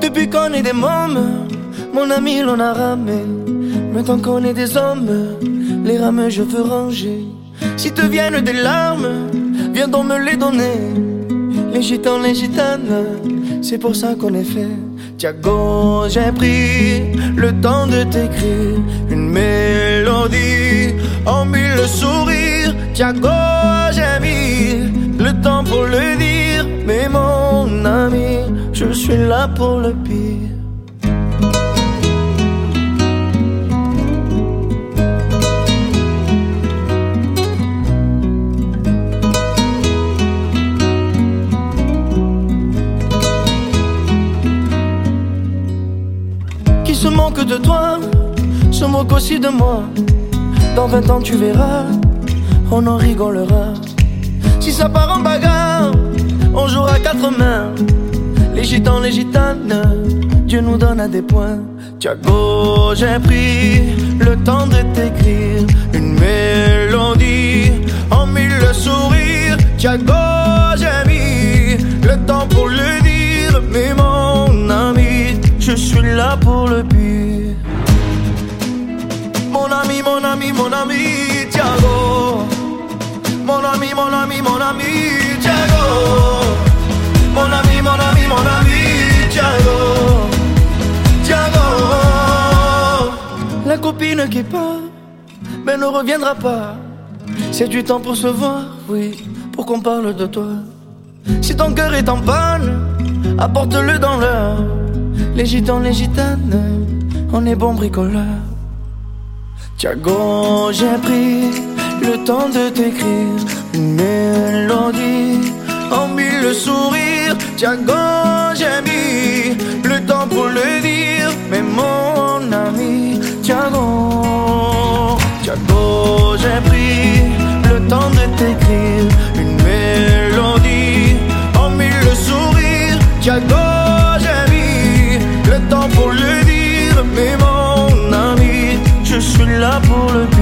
Depuis qu'on est des mômes, mon ami l'on a ramé. Maintenant qu'on est des hommes, les rames je veux ranger. Si te viennent des larmes, viens donc me les donner. Les gitans, les gitanes, c'est pour ça qu'on est fait. Thiago, j'ai pris le temps de t'écrire une mélodie en mille sourires. Thiago, j'ai mis le temps pour le dire. Mais mon ami, je suis là pour le pire. Qui se moque de toi, se moque aussi de moi. Dans 20 ans tu verras, on en rigolera. Si ça part en bagarre, on jouera quatre mains. Les gitans, les gitanes, Dieu nous donne à des points. Thiago, j'ai pris le temps de t'écrire une mélodie en mille sourires. Thiago, j'ai mis le temps pour le dire. Mais mon ami, je suis là pour le pire. Mon ami, mon ami, mon ami, Thiago. Mon ami, mon ami, mon ami, Thiago. Mon ami, mon ami, mon ami, Thiago. Thiago. La copine qui part, mais ne reviendra pas. C'est du temps pour se voir, oui, pour qu'on parle de toi. Si ton cœur est en panne, apporte-le dans l'heure. Les gitans, les gitanes, on est bons bricoleurs. Thiago, j'ai pris le temps de t'écrire une mélodie en mille sourires. Thiago, j'ai mis le temps pour le dire. Mais mon ami, Thiago, Thiago, j'ai pris le temps de t'écrire une mélodie en mille sourires. Thiago, j'ai mis le temps pour le dire. Mais mon ami, je suis là pour le dire.